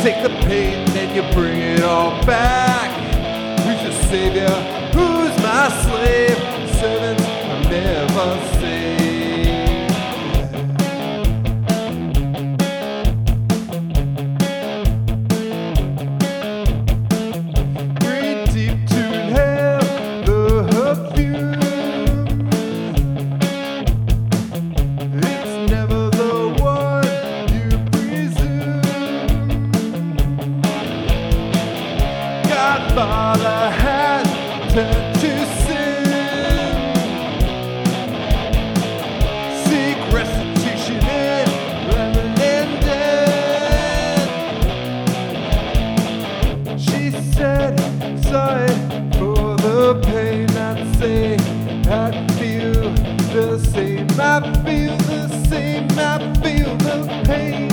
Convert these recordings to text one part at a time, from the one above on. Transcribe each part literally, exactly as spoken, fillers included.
Take the pain, then you bring it all back. Who's your savior? Who's my slave? Servants are never saved. Breathe deep to inhale the perfume. It's never the one you presume. Godfather has turned to sin. Seek restitution in lemon and death. She said, sorry for the pain. I'd say I'd feel the same. I feel the same. I feel the pain.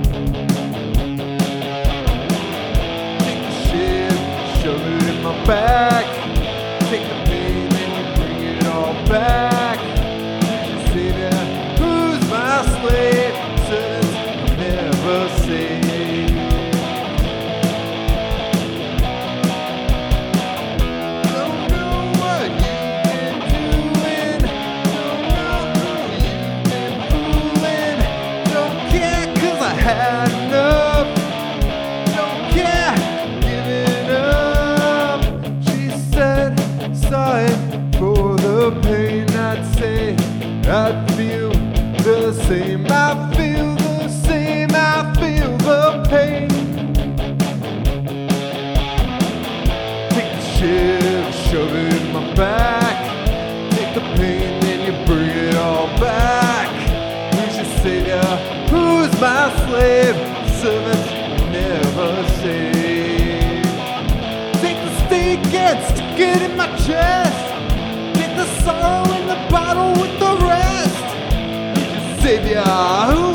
Take the shit, shove it in my back. Take the pain and you bring it all back. Who's your savior? Who's my slave? Servants never saved. Don't know what you've been doing. Don't know who you've been fooling. Don't care 'cause I had enough. Don't care, giving up. She said, sorry for the pain. I'd say I'd feel the same. I feel the same. I feel the pain. Take the shit, shove it in my back. Take the pain, then you bring it all back. Who's your savior? Who's my slave? Servants never saved. Take the stake and stick it in my chest. Get the sorrow in the bottle with the rest. Who's your savior? Who